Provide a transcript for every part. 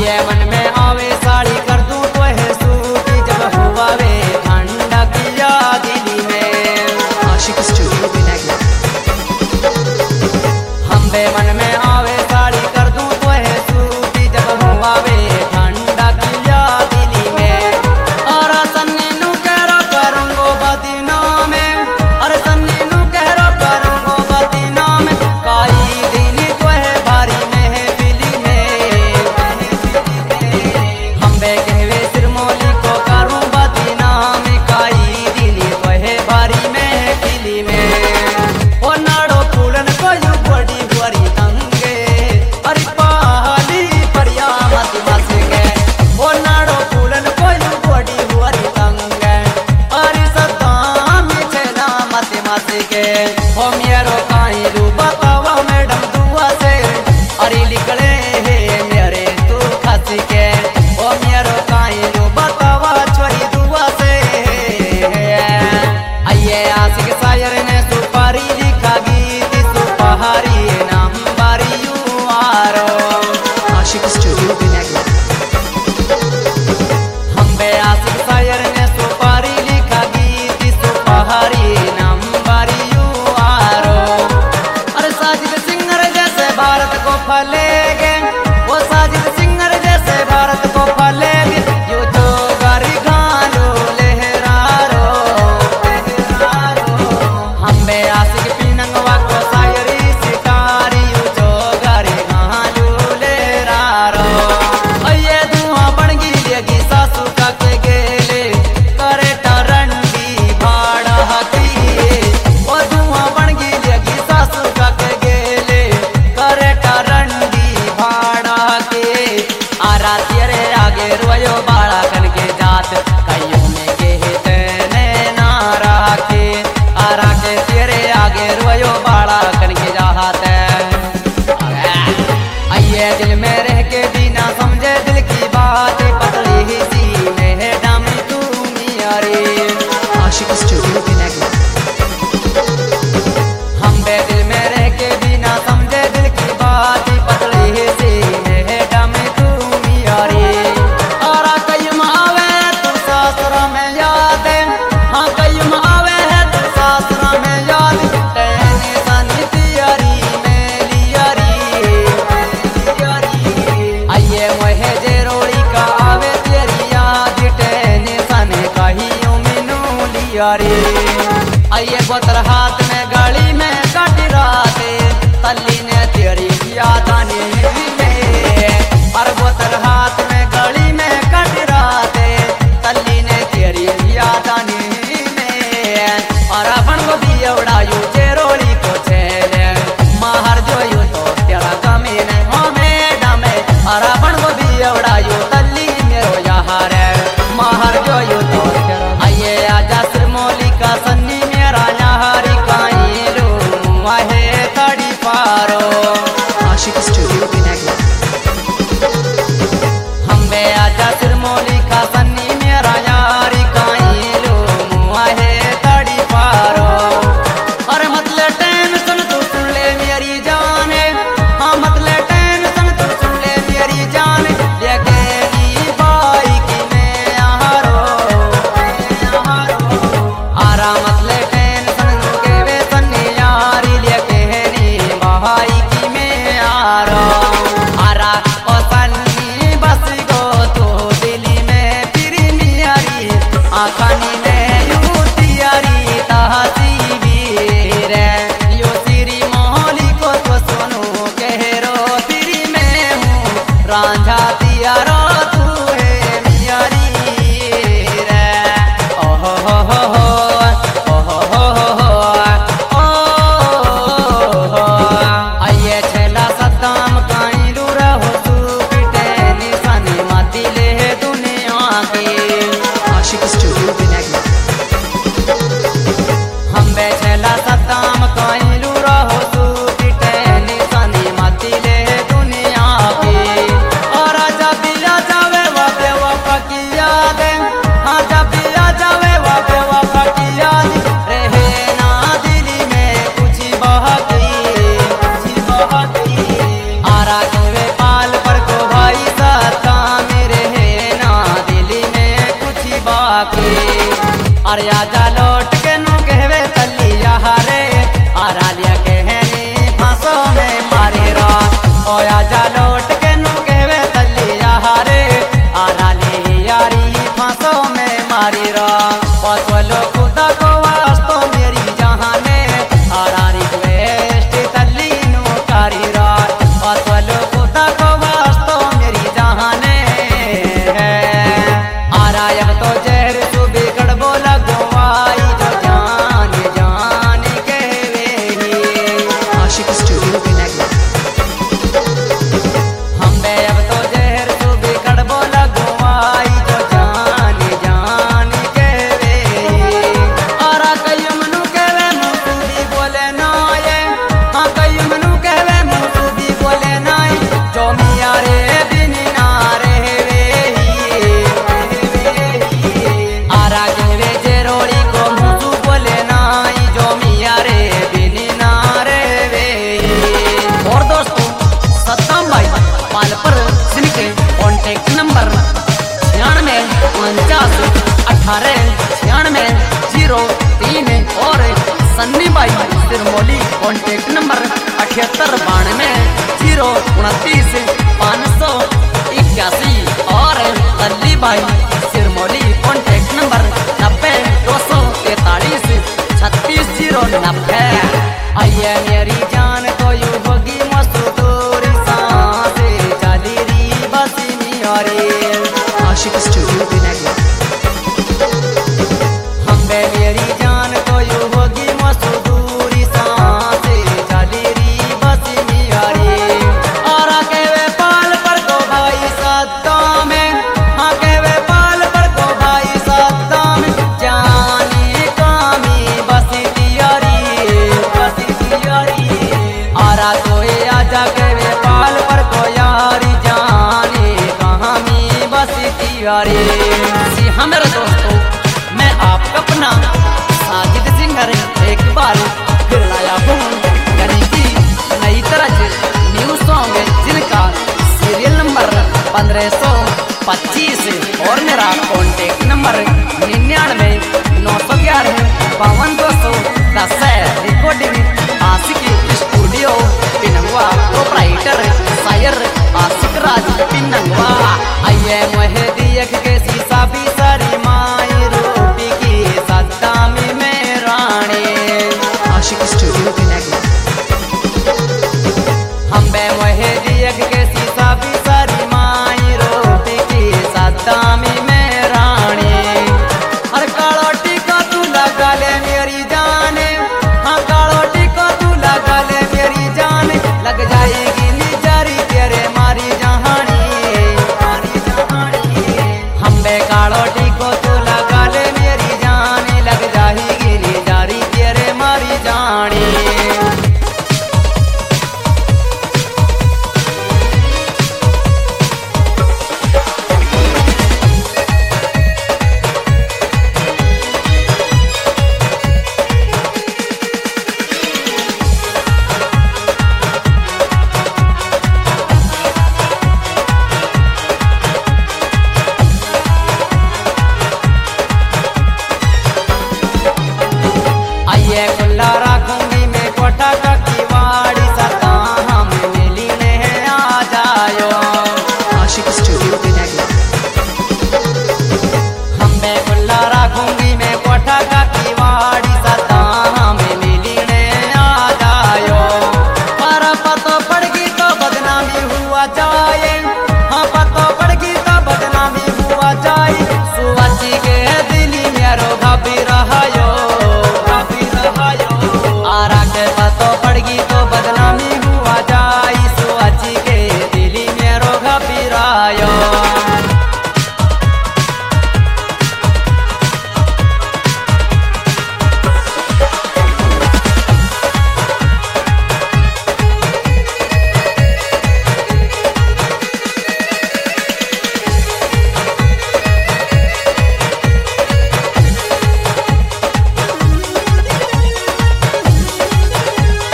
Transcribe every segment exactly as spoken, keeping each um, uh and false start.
आइए मन में आवे साड़ी कर दूं तो है सूखी जब हुआवे ठंडा किया दिली में। आशिक स्टूडियो विनायक। हम बे मन में आवे साड़ी कर दूं तो है सूखी जब हुआवे ठंडा किया दिली में। और सन्नी नु कहरा करूंगो बदीना में, और सन्नी नु कहरा करूंगो बदीना में। काई दिली तो है भारी महफिली में। हम बे कहवे सिरमौली को करूं बदीना में, काई दिली तो है भारी महफिली में। ओ नाड़ो फूलन को यू बड़ी बड़ी तंगे, अरे पहाड़ी परिया मत मस के। ओ नाड़ो फूलन को यू बड़ी बड़ी तंगे, अरे सताम छेना मत मस के। ओ मेरो काई रू बतावा मैडम दुआ से, अरे निकले हे मेरे तू खस के। ओ मेरो काई रू बतावा छोरी दुआ से। आइए आशिक शायर ने सुपारी लिखा गीत सुपहारी नाम बारी यू आरो। आशिक स्टूडियो विनायक। हम बे आशिक शायर ने सुपारी लिखा गीत सुपहारी नाम बारी यू आरो। अरे साजिद सिंगर जैसे भारत को फलेगे, वो साजिद सिंगर जैसे भारत को फलेगे। यो जो गारी गालो लहरारो लहरारो। हम बे आशिक पीनंगवा को शायरी सितारी यू जो गारी गालो लहरारो। ये धुआं बन गिलेगी सासू का के गेले, करे टरंडी भाड़ा की। ओ धुआं बन गिलेगी सासू का के गेले, करे टरंडी भाड़ा के। आरा तेरे आगे रोयो बाड़ा कन के जात, कईयों में कहते नैना राखे। आरा के तेरे आगे रोयो बाड़ा कन के जात। आइए दिल में रह के बिना समझे दिल की बात, पतली ही सी में दम तू मियारे। आशिक स्टूडियो विनायक। हम बे दिल में रह के बिना समझे दिल की बात, पतली ही सी में दम तू मियारे। और कईम आवे तू सासरा में याद, हाँ कईम आवे है तू सासरा में याद। तेने सनी तियारी में लियारी आइए मोहे जे रोड़ी का आवे तेरी याद, टेने सने कहियो मिनू लियारी। आइए बोतर हाथ में गली में कट राते, तल्ली ने तेरी याद आने में। और बोतर हाथ में गली में कट राते, तल्ली ने तेरी याद आने में। और अपन को भी उड़ायू चेरोली को चेले, माहर जो यू तो तेरा कमी नहीं हो मैडम। और अपन को भी उड़ायू तल्ली मेरो यार माहर जो यू तो तेरा। आइए आजा सिरमौली का सन्नी मेरा यारी काई रू वाहे तड़ी पारो। आशिक स्टूडियो विनायक। हम बे आजा सिरमौली का सन्नी मेरा यारी काई रू वाहे तड़ी पारो। और मतलब टेंशन तू सुन ले मेरी जाने, हाँ मतलब टेंशन तू सुन ले मेरी जाने। लेके ई बाइक में आरो आरा मतलब टेंशन के वे सन्नी यारी, लेके नी बाइक में आरो। आरा ओ सन्नी बस गो तो दिली में फिर मियारी, आखानी ने यू तियारी तहसीबी रे। यो सिरी मोहली को तो सुनो कहरो फिरी में हूँ, रांझा तियारो तू है मियारी रे। ओहो हो हो हो ओहो हो हो हो ओहो। आइए छेला सद्दाम काई रू रहो तू पिटे निशानी माती ले दुनिया के। आशिक स्टूडियो विनायक। हम बे छेला सद्दाम काई रू रहो तू पिटे निशानी माती ले दुनिया के। और आजा लौट के नु कहवे तल्ली हारे आरा ले यारी फांसों में मारी रा पासवलो खुदा को वास्तो मेरी जहाने आरा रिक्वेस्ट तल्ली नु कारी रा पासवलो खुदा को वास्तो मेरी जहाने आरा अब तो जहर सुबह कड़बो लगवाई जो जान जान कहवे ही Ashik Studio Vinagla. हम बे अब तो जहर सुबह कड़बो लगवाई जो जान जान कहवे आरा कई मनु कहवे मुसुबी बोले ना ये हाँ कई मनु कहवे मुसुबी बोले ना जो मिया रे बिन ना रे आरा कहवे जे रोड़ी को मुसु बोले ना जो मिया रे बिन ना रे और दोस्तों सत्तम भाई पाल पर जिनके कॉन्टेक्ट नंबर छियानवे उनचास अठारह छियानवे जीरो तीन और सन्नी बाई सिरमौली कॉन्टेक्ट नंबर अठहत्तर बानवे जीरो उनतीस पाँच सौ इक्यासी और तल्ली बाई सिरमौली कॉन्टेक्ट नंबर नब्बे दो सौ तैतालीस छत्तीस जीरो नब्बे आइए मेरी जान को यू होगी मसूदूरी सांसे जाली री बसी नियारे Ashik Studio Vinagla. हम बे मेरी जान को यू होगी मसूदूरी सांसे जाली री बसी नियारे आरा कहवे पाल पर को भाई सत्ता में हाँ कहवे पाल पर को भाई सत्ता में जानी कामी बसी तियारी बसी तियारी आरा तो ये आजा कहवे पाल पर को यारी जाने कहाँ मी बसी तियारी जी हाँ मेरे दोस्तों मैं आपका अपना साजिद सिंगर एक बार फिर लाया हूँ यानी कि नई तरह से न्यू सॉन्ग जिनका सीरियल नंबर पंद्रह सौ पच्चीस और मेरा कॉन्टेक्ट नंबर निन्यानवे नौ सौ ग्यारह बावन दो सौ दस है recording Ashiq studio Pinangwa proprietor शायर आशिक राज पिनंगवा आइए मोहे दियक के शीशा भी सारी माई रूपी की सद्दामी में रानी Ashik Studio Vinagla. हम बे मोहे दियक के शीशा भी सारी माई रूपी की सद्दामी में रानी हर कालो टीका तू लगा ले मेरी जाने हाँ कालो टीका तू लगा ले मेरी जाने लग जाएगी निजारी तेरे मारी जहानी मारी जहानी हम बे कालो टीको तू लगा ले मेरी जाने लग जाएगी निजारी तेरे मारी जानी आइए खुला रखूंगी मैं कोठा का किवाड़ी सदा हम मिलने आ जायो Ashik Studio Vinagla. हम मैं खुला रखूंगी मैं कोठा का किवाड़ी सदा हम मिलने आ जायो पर पतो पड़गी तो बदनामी हुआ जाए हाँ पतो पड़गी तो बदनामी हुआ जाए सुवाची के दिली मेरो घबी रहायो घबी रहायो आरा के पतो पड़गी तो बदनामी हुआ जाए सुवाची के दिली मेरो घबी रहायो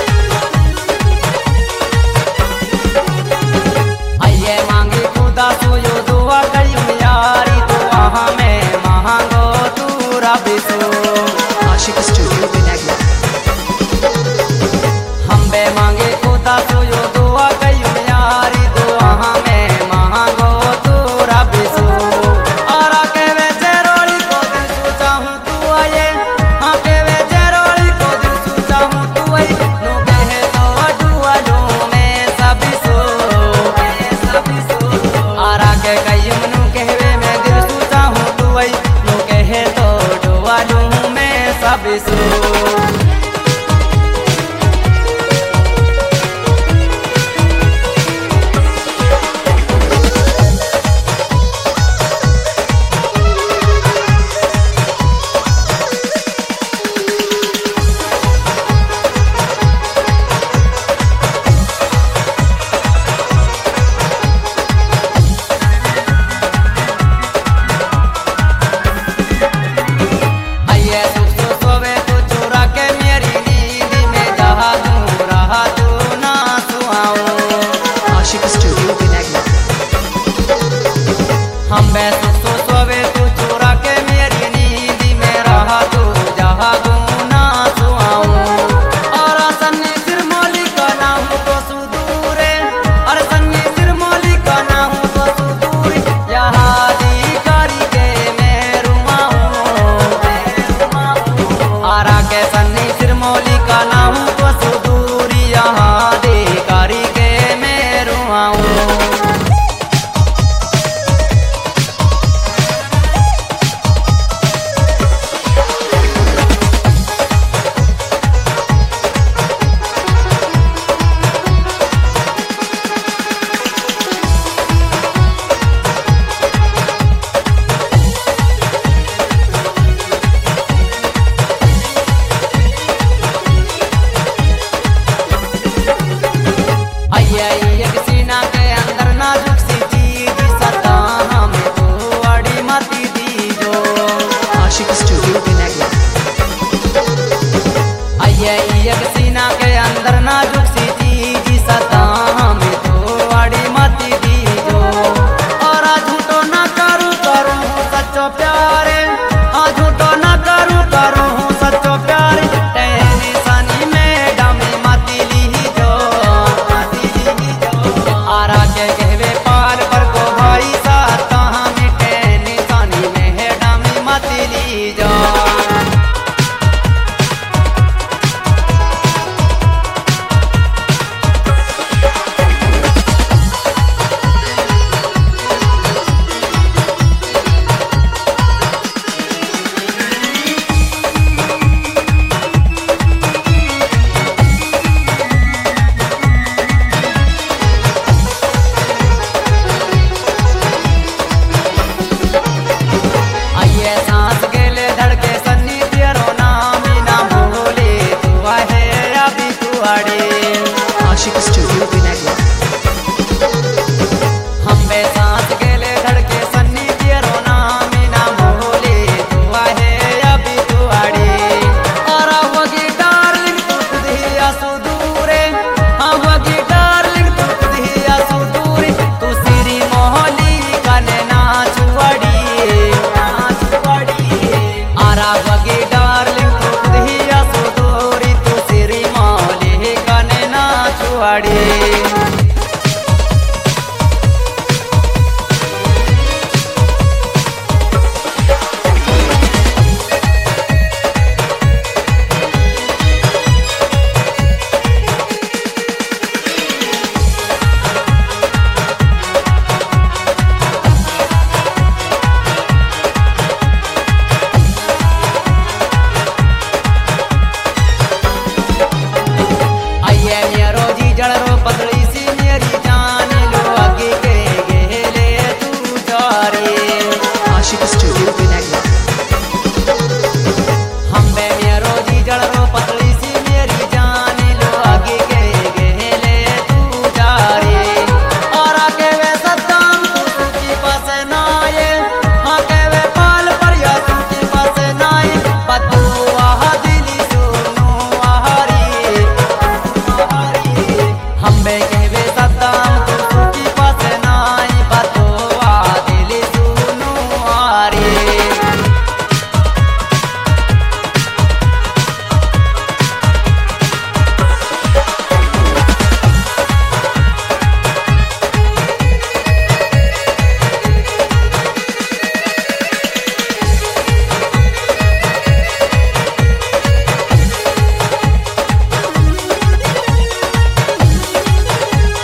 आइए मांगे खुदा बेसुर।